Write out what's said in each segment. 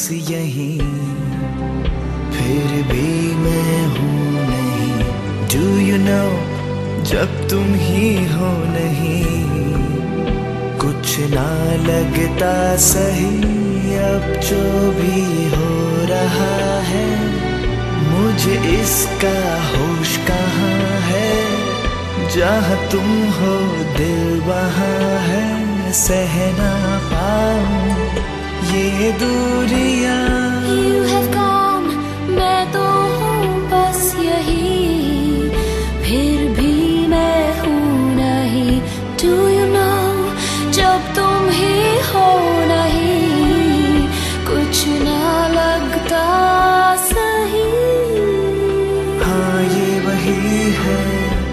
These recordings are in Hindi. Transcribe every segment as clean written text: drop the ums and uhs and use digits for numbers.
यहीं, फिर भी मैं हूँ नहीं। Do you know, जब तुम ही हो नहीं, कुछ ना लगता सही। अब जो भी हो रहा है, मुझे इसका होश कहाँ है। जहाँ तुम हो दिल वहाँ है, सह ना पाऊं ये दूरियां। You have gone, मैं तो हूँ बस यही, फिर भी मैं हूँ नहीं। Do you know, जब तुम ही हो नहीं, कुछ ना लगता सही। हाँ ये वही है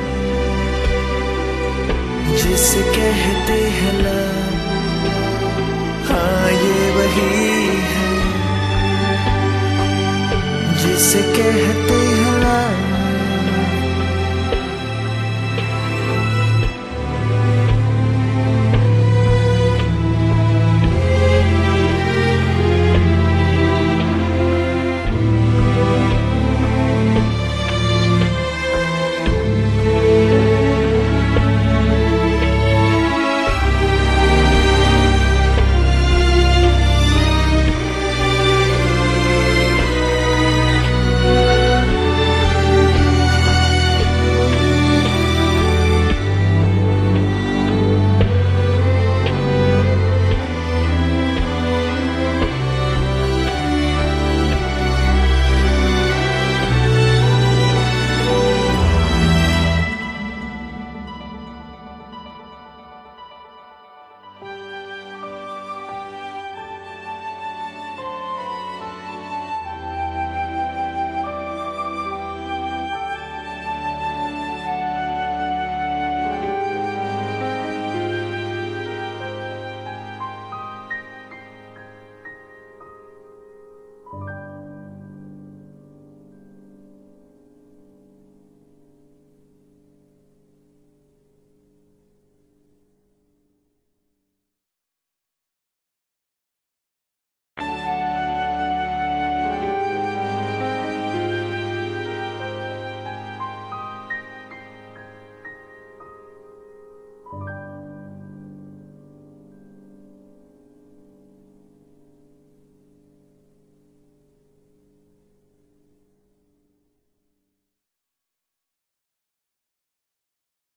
जिसे कहते हैं लव। हाँ ये वही है जिसे कहते हैं लव।